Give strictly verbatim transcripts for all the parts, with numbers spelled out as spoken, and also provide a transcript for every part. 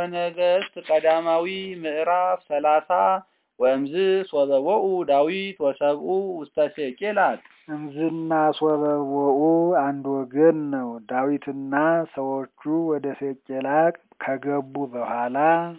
ነገሥት ቀዳማዊ ምዕራፍ ሰላሳ ወእምዝ ሶበወኡ ዳዊት ወሰብኡ ውስተ ሴቄላት። እምዝና ሶበወኡ አንድ ወገን ነው። ዳዊትና ሰዎቹ ወደ ሴቄላቅ ከገቡ በኋላ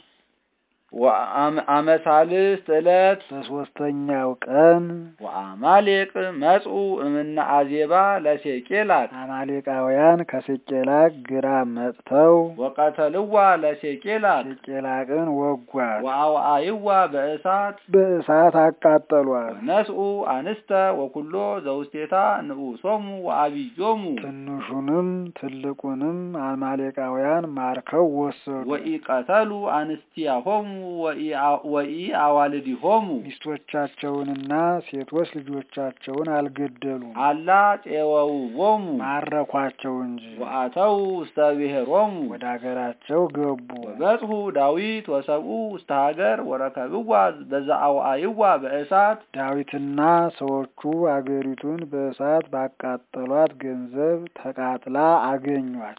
ወአመሳልስት ዕለት በሶስተኛው ቀን ወአማሌቅ መጽኡ እምነ አዜባ ለሴቄላት። አማሌቃውያን ከሴቄላቅ ግራ መጥተው ወቀተልዋ ለሴቄላት ሴቄላቅን ወጓት። ወአውአይዋ በእሳት በእሳት አቃጠሏት። ነስኡ አንስተ ወኩሎ ዘውስቴታ ንዑሶሙ ወአብዮሙ። ትንሹንም ትልቁንም አማሌቃውያን ማርከው ወሰዱ። ወኢቀተሉ አንስቲያሆሙ ወኢ አዋልዲሆሙ። ሚስቶቻቸውንና ሴቶች ልጆቻቸውን አልገደሉም። አላ ጤወውዎሙ ማረኳቸው እንጂ። ወአተው ውስተ ብሔሮሙ ወደ ሀገራቸው ገቡ። ወበጽሑ ዳዊት ወሰብኡ ውስተ ሀገር ወረከብዋ በዘአውአይዋ በእሳት። ዳዊትና ሰዎቹ አገሪቱን በእሳት ባቃጠሏት ገንዘብ ተቃጥላ አገኟት።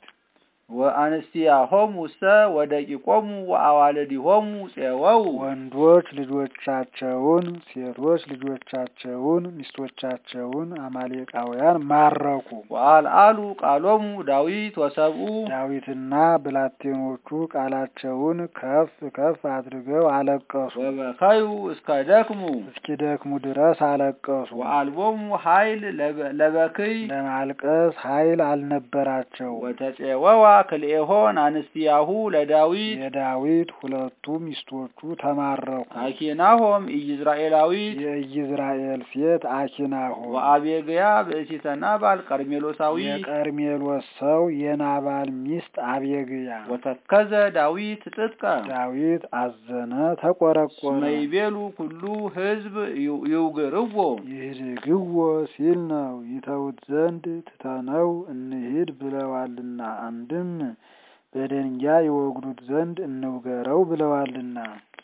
ወአንስቲያሆሙ ውስተ ወደቂቆሙ ወአዋልዲሆሙ ፄወው። ወንዶች ልጆቻቸውን ሴቶች ልጆቻቸውን ሚስቶቻቸውን አማሌቃውያን ማረኩ። ወአልአሉ ቃሎሙ ዳዊት ወሰብኡ ዳዊትና ብላቴኖቹ ቃላቸውን ከፍ ከፍ አድርገው አለቀሱ። ወበከዩ እስከ ደክሙ እስኪደክሙ ድረስ አለቀሱ። ወአልቦሙ ኃይል ለበክይ ለማልቀስ ኃይል አልነበራቸው። ወተፄወዋ ክልኤሆን አንስቲያሁ ለዳዊት የዳዊት ሁለቱ ሚስቶቹ ተማረኩ። አኪናሆም ኢይዝራኤላዊት የኢይዝራኤል ሴት አኪናሆም ወአቤግያ ብእሲተ ናባል ቀርሜሎሳዊ የቀርሜሎስ ሰው የናባል ሚስት አቤግያ። ወተከዘ ዳዊት ጥቀ ዳዊት አዘነ ተቆረቆረ። መይቤሉ ኩሉ ሕዝብ ይውግርዎ ይህድግዎ ሲል ነው። ይተውት ዘንድ ትተነው እንሂድ ብለዋልና። አንድም በደንጋይ ይወግሩት ዘንድ እንውገረው ብለዋልና።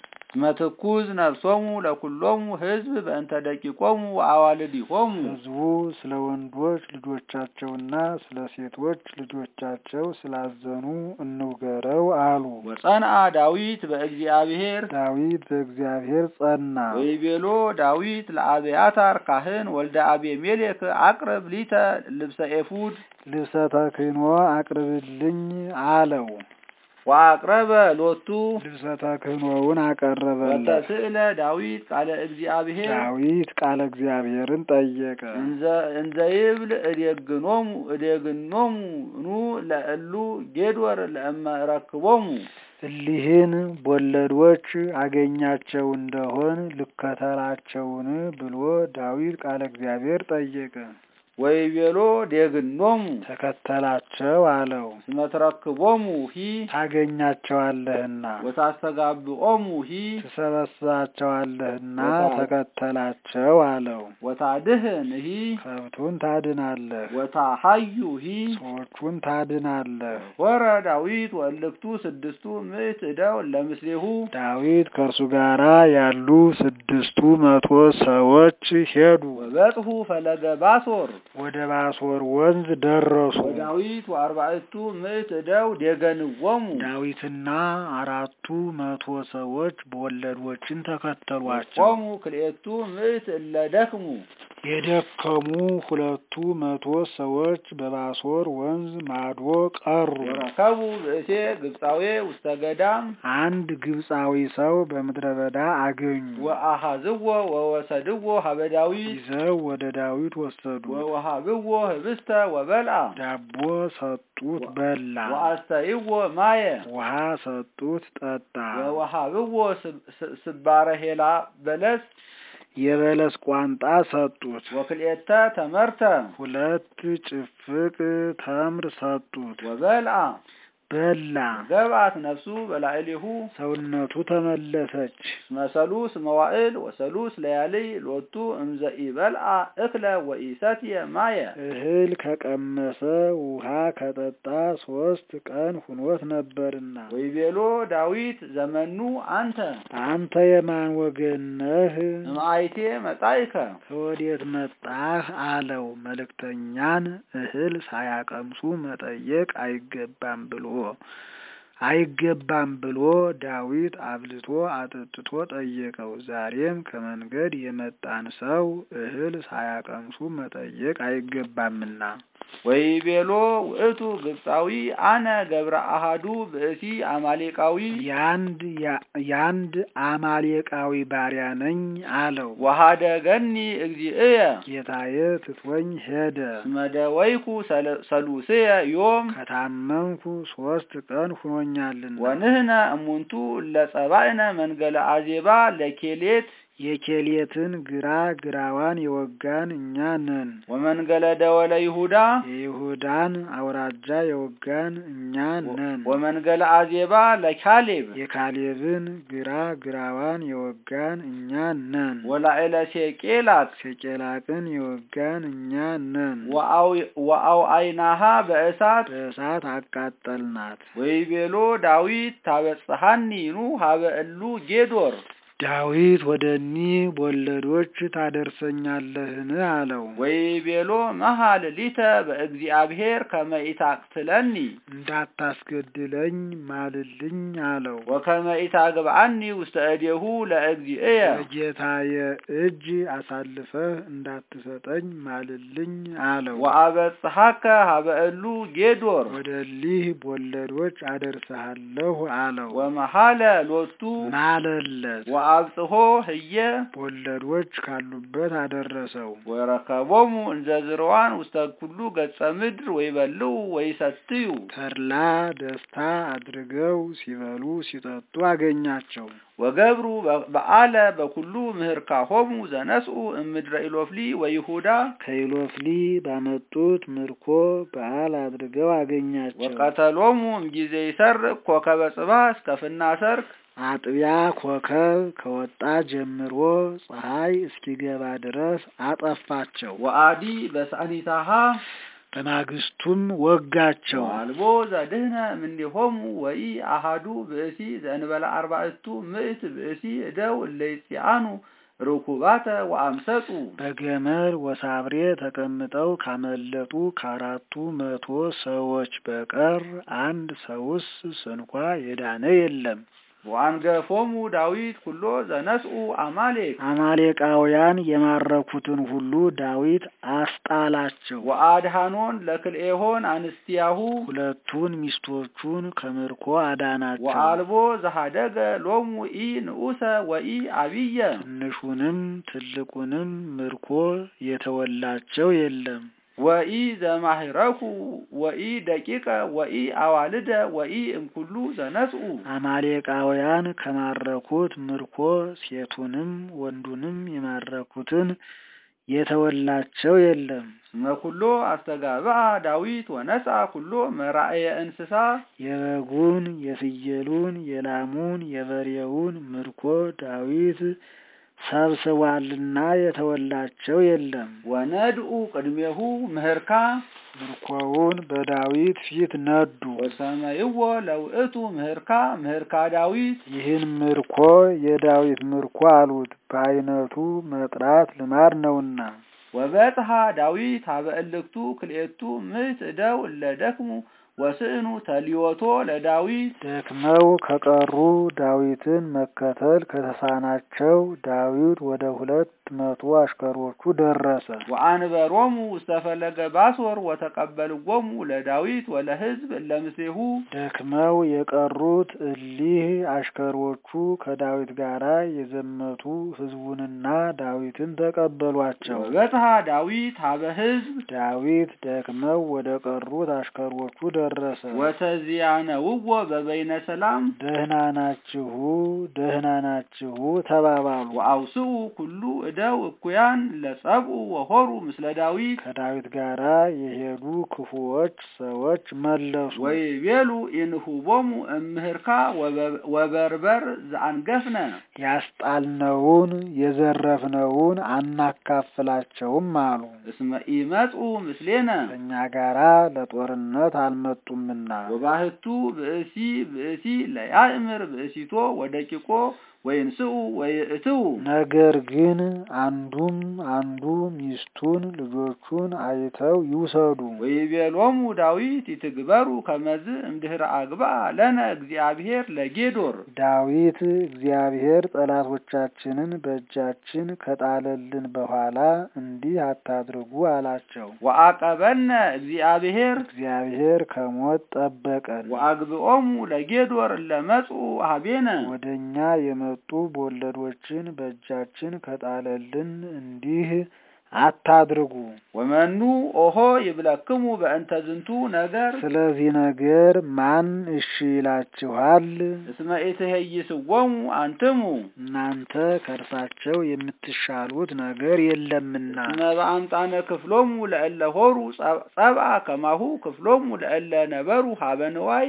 መትኩዝ ነፍሶሙ ለኩሎሙ ሕዝብ በእንተ ደቂቆሙ ወአዋልዲሆሙ። ሕዝቡ ስለ ወንዶች ልጆቻቸውና ስለ ሴቶች ልጆቻቸው ስላዘኑ እንውገረው አሉ። ወጸንአ ዳዊት በእግዚአብሔር ዳዊት በእግዚአብሔር ጸና። ወይቤሎ ዳዊት ለአብያታር ካህን ወልደ አቤሜሌክ አቅርብ ሊተ ልብሰ ኤፉድ ልብሰ ተክህኖ አቅርብልኝ አለው። ወአቅረበ ሎቱ ልብሰ ተክህኖውን አቀረበለት። ወተስእለ ዳዊት ቃለ እግዚአብሔር ዳዊት ቃለ እግዚአብሔርን ጠየቀ። እንዘ እንዘ ይብል እዴግኖሙ እዴግኖሙ ኑ ለእሉ ጌዶር ለእመ ረክቦሙ። እሊህን ቦለዶች አገኛቸው እንደሆን ልከተላቸውን ብሎ ዳዊት ቃለ እግዚአብሔር ጠየቀ። ወይቤሎ ዴግኖሙ ተከተላቸው አለው። እስመ ትረክቦሙ ሂ ታገኛቸዋለህና ወታስተጋብኦሙ ሂ ትሰበስባቸዋለህና ተከተላቸው አለው። ወታድህን ሂ ከብቱን ታድናለህ። ወታሐዩ ሂ ሰዎቹን ታድናለህ። ወረ ዳዊት ወእልክቱ ስድስቱ ምዕት እደው ለምስሌሁ ዳዊት ከእርሱ ጋራ ያሉ ስድስቱ መቶ ሰዎች ሄዱ። ወበጽሑ ፈለገ ባሶር ወደ ባሶር ወንዝ ደረሱ። ወዳዊት ወአርባዕቱ ምዕት እደው ዴገንዎሙ ዳዊትና አራቱ መቶ ሰዎች በወለዶችን ተከተሏቸው። ቆሙ ክልኤቱ ምዕት እለ ደክሙ የደከሙ ሁለቱ መቶ ሰዎች በባሶር ወንዝ ማዶ ቀሩ። ወረከቡ ብእሴ ግብፃዌ ውስተ ገዳም አንድ ግብፃዊ ሰው በምድረ በዳ አገኙ። ወአሃዝዎ ወወሰድዎ ሀበ ዳዊት ይዘው ወደ ዳዊት ወሰዱ። ወወሃብዎ ህብስተ ወበልዓ ዳቦ ሰጡት በላ። ወአስተይዎ ማየ ውሃ ሰጡት ጠጣ። ወወሃብዎ ስባረ ሄላ በለስ የበለስ ቋንጣ ሰጡት። ወክልኤተ ተመርተ ሁለት ጭፍቅ ተምር ሰጡት። ወበልዓ በላ። ገብአት ነፍሱ በላዕሌሁ ሰውነቱ ተመለሰች። መሰሉስ መዋዕል ወሰሉስ ለያልይ ሎቱ እምዘ ኢበልዓ እክለ ወኢሰትየ ማየ እህል ከቀመሰ ውሃ ከጠጣ ሶስት ቀን ሁኖት ነበርና። ወይቤሎ ዳዊት ዘመኑ አንተ አንተ የማን ወገን ነህ? እምአይቴ መጣይከ ከወዴት መጣህ አለው። መልእክተኛን እህል ሳያቀምሱ መጠየቅ አይገባም ብሎ አይገባም ብሎ ዳዊት አብልቶ አጠጥቶ ጠየቀው። ዛሬም ከመንገድ የመጣን ሰው እህል ሳያቀምሱ መጠየቅ አይገባምና። ወይቤሎ ውእቱ ግብፃዊ አነ ገብረ አሃዱ ብእሲ አማሌቃዊ ያንድ ያንድ አማሌቃዊ ባሪያ ነኝ አለው። ወሀደገኒ እግዚእየ ጌታዬ ትቶኝ ሄደ። መደወይኩ ሰሉስየ ዮም ከታመንኩ ሶስት ቀን ሆኖኛልና። ወንህነ እሙንቱ ለጸባእነ መንገለ አዜባ ለኬሌት የኬሌትን ግራ ግራዋን የወጋን እኛ ነን። ወመንገለ ደወለ ይሁዳ የይሁዳን አውራጃ የወጋን እኛ ነን። ወመንገለ አዜባ ለካሌብ የካሌብን ግራ ግራዋን የወጋን እኛ ነን። ወላዕለ ሴቄላት ሴቄላቅን የወጋን እኛ ነን። ወአው አይናሃ በእሳት በእሳት አቃጠልናት። ወይቤሎ ዳዊት ታበጽሐኒ ኑ ሀበ እሉ ጌዶር ዳዊት ወደኒ ቦለዶች ታደርሰኛለህን አለው። ወይቤሎ መሃል ሊተ በእግዚአብሔር ከመ ኢታቅትለኒ እንዳታስገድለኝ ማልልኝ አለው። ወከመ ኢታግብአኒ ውስተ እዴሁ ለእግዚእየ በጌታዬ እጅ አሳልፈህ እንዳትሰጠኝ ማልልኝ አለው። ወአበጽሐከ ሀበ እሉ ጌዶር ወደሊህ ቦለዶች አደርሰሃለሁ አለው። ወመሐለ ሎቱ ማለለት ወአብጽሖ ህየ ቦለዶች ካሉበት አደረሰው። ወረከቦሙ እንዘ ዝርዋን ውስተ ኩሉ ገጸ ምድር ወይበልዑ ወይሰትዩ ተድላ ደስታ አድርገው ሲበሉ ሲጠጡ አገኛቸው። ወገብሩ በአለ በኩሉ ምህርካሆሙ ዘነስኡ እምድረ ኢሎፍሊ ወይሁዳ ከኢሎፍሊ ባመጡት ምርኮ በዓል አድርገው አገኛቸው። ወቀተሎሙ እምጊዜ ይሰርቅ ኮከበ ጽባህ እስከ ፍና ሰርክ አጥቢያ ኮከብ ከወጣ ጀምሮ ፀሐይ እስኪገባ ድረስ አጠፋቸው። ወአዲ በሳኒታሃ በማግስቱም ወጋቸው። አልቦ ዘድህነ እምኔሆሙ ወይ አሃዱ ብእሲ ዘእንበለ አርባዕቱ ምዕት ብእሲ እደው እለይጽአኑ ርኩባተ ወአምሰጡ በገመል ወሳብሬ ተቀምጠው ካመለጡ ከአራቱ መቶ ሰዎች በቀር አንድ ሰውስ ስንኳ የዳነ የለም። ወአንገፎሙ ዳዊት ኩሎ ዘነስኡ አማሌቅ አማሌቃውያን የማረኩትን ሁሉ ዳዊት አስጣላቸው። ወአድሃኖን ለክልኤሆን አንስቲያሁ ሁለቱን ሚስቶቹን ከምርኮ አዳናቸው። ወአልቦ ዘሃደገ ሎሙ ኢ ንዑሰ ወኢ አብየ ትንሹንም ትልቁንም ምርኮ የተወላቸው የለም። ወኢ ዘማህረኩ ወኢ ደቂቀ ወኢ አዋልደ ወኢ እምኩሉ ዘነስኡ አማሌቃውያን ከማረኩት ምርኮ ሴቱንም ወንዱንም የማረኩትን የተወላቸው የለም። መኩሎ አስተጋባ ዳዊት ወነጻ ኩሎ መራእየ እንስሳ የበጉን የፍየሉን የላሙን የበሬውን ምርኮ ዳዊት ሰብስቧልና የተወላቸው የለም። ወነድኡ ቅድሜሁ ምህርካ ምርኮውን በዳዊት ፊት ነዱ። ወሰመይዎ ለውእቱ ምህርካ ምህርካ ዳዊት ይህን ምርኮ የዳዊት ምርኮ አሉት፣ በአይነቱ መጥራት ልማድ ነውና። ወበጽሐ ዳዊት ሀበ እልክቱ ክልኤቱ ምዕት እደው ለደክሙ ወስእኑ ተሊዮቶ ለዳዊት ደክመው ከቀሩ ዳዊትን መከተል ከተሳናቸው ዳዊት ወደ ሁለት መቶ አሽከሮቹ ደረሰ። ወአንበሮሙ ውስተ ፈለገ ባሶር ወተቀበልዎሙ ለዳዊት ወለሕዝብ ለምሴሁ ደክመው የቀሩት እሊህ አሽከሮቹ ከዳዊት ጋር የዘመቱ ሕዝቡንና ዳዊትን ተቀበሏቸው። ወበጽሐ ዳዊት ሀበ ሕዝብ ዳዊት ደክመው ወደ ቀሩት አሽከሮቹ ደረሰ። ወተዚያነውዎ በበይነ ሰላም ደህና ናችሁ ደህና ናችሁ ተባባሉ። ወአውስኡ ኩሉ እደው እኩያን ለጸብኡ ወሆሩ ምስለ ዳዊት ከዳዊት ጋራ የሄዱ ክፉዎች ሰዎች መለሱ። ወይቤሉ ኢንሁቦሙ እምህርካ ወበርበር ዘአንገፍነ ያስጣልነውን የዘረፍነውን አናካፍላቸውም አሉ። እስመ ኢመጹ ምስሌነ እኛ ጋራ ለጦርነት አልመጡምና። ወባህቱ ብእሲ ብእሲ ለያእምር ብእሲቶ ወደቂቆ ወይንስኡ ወይእትው ነገር ግን አንዱም አንዱ ሚስቱን ልጆቹን አይተው ይውሰዱ። ወይቤሎሙ ዳዊት ይትግበሩ ከመዝ እምድህረ አግባ ለነ እግዚአብሔር ለጌዶር ዳዊት እግዚአብሔር ጠላቶቻችንን በእጃችን ከጣለልን በኋላ እንዲህ አታድርጉ አላቸው። ወአቀበነ እግዚአብሔር እግዚአብሔር ከሞት ጠበቀን። ወአግብኦሙ ለጌዶር ለመጹ ሀቤነ ወደኛ የመጡ በወለዶችን በእጃችን ከጣለልን እንዲህ አታድርጉ። ወመኑ ኦሆ ይብለክሙ በእንተ ዝንቱ ነገር ስለዚህ ነገር ማን እሺ ይላችኋል? እስመ ኢትሄይስዎሙ አንትሙ እናንተ ከእርሳቸው የምትሻሉት ነገር የለምና። እስመ በአምጣነ ክፍሎሙ ለእለ ሆሩ ጸብአ ከማሁ ክፍሎሙ ለእለ ነበሩ ሀበ ንዋይ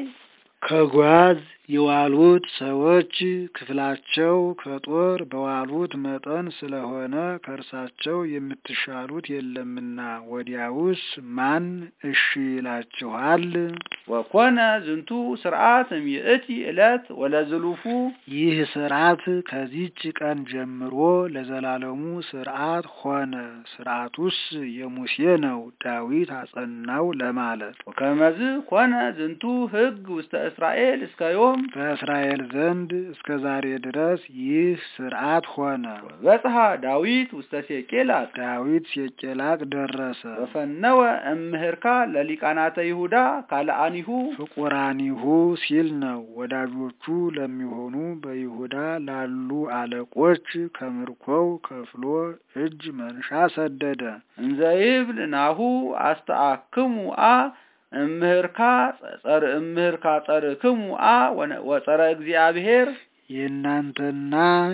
ከጓዝ የዋሉት ሰዎች ክፍላቸው ከጦር በዋሉት መጠን ስለሆነ ከእርሳቸው የምትሻሉት የለምና ወዲያውስ ማን እሺ ይላችኋል? ወኮነ ዝንቱ ስርዓት እምይእቲ ዕለት ወለዝሉፉ ይህ ስርዓት ከዚች ቀን ጀምሮ ለዘላለሙ ስርዓት ሆነ። ስርዓቱስ የሙሴ ነው፣ ዳዊት አጸናው ለማለት። ወከመዝ ኮነ ዝንቱ ሕግ ውስተ እስራኤል እስከ ዮም በእስራኤል ዘንድ እስከ ዛሬ ድረስ ይህ ስርዓት ሆነ። ወበጽሐ ዳዊት ውስተ ሴቄላቅ ዳዊት ሴቄላቅ ደረሰ። ወፈነወ እምህርካ ለሊቃናተ ይሁዳ ካልአኒሁ ፍቁራኒሁ ሲል ነው። ወዳጆቹ ለሚሆኑ በይሁዳ ላሉ አለቆች ከምርኮው ከፍሎ እጅ መንሻ ሰደደ። እንዘይብል ናሁ አስተአክሙ አ እምህርካ ጸር እምህርካ ጸርክሙ አ ወጸረ እግዚአብሔር የናንተና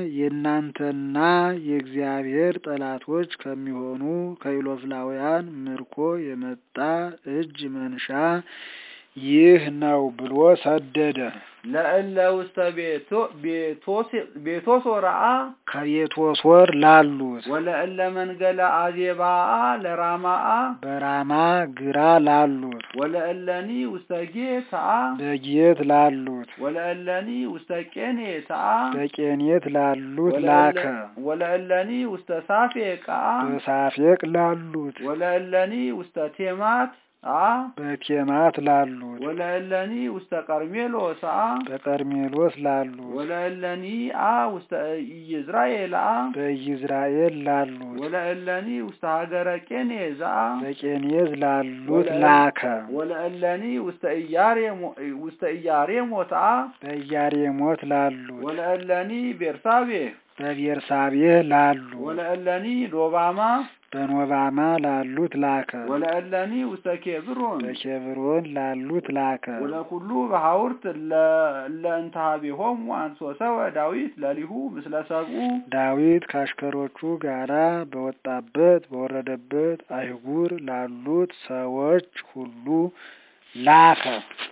የናንተና የእግዚአብሔር ጠላቶች ከሚሆኑ ከኢሎፍላውያን ምርኮ የመጣ እጅ መንሻ ይህ ነው ብሎ ሰደደ። ለእለ ውስተ ቤቶ ቤቶስ ቤቶሶራአ ከቤቶሶር ላሉት ወለእለ መንገለ አዜባአ ለራማአ በራማ ግራ ላሉት ወለእለኒ ውስተ ጌትአ በጌት ላሉት ወለእለኒ ውስተ ቄኔትአ በቄኔት ላሉት ላከ። ወለእለኒ ውስተ ሳፌቅአ በሳፌቅ ላሉት ወለእለኒ ውስተ ቴማት አ በቴማት ላሉት ወለእለኒ ውስተ ቀርሜሎስ አ በቀርሜሎስ ላሉት ወለእለኒ አ ውስተ ኢይዝራኤል አ በኢይዝራኤል ላሉት ወለእለኒ ውስተ ሀገረ ቄኔዝ አ በቄኔዝ ላሉት ላከ። ወለእለኒ ውስተ ኢያሬሞ ውስተ ኢያሬሞት አ በኢያሬሞት ላሉት ወለእለኒ ቤርሳቤ በቤርሳቤህ ላሉት ወለእለኒ ሎባማ በኖባማ ላሉት ላከ። ወለእለኒ ውስተ ኬብሮን በኬብሮን ላሉት ላከ። ወለኩሉ በሐውርት ለእንታቢሆሙ አንሶሰወ ዳዊት ለሊሁ ምስለ ሰብኡ ዳዊት ካሽከሮቹ ጋራ በወጣበት በወረደበት አይጉር ላሉት ሰዎች ሁሉ ላከ።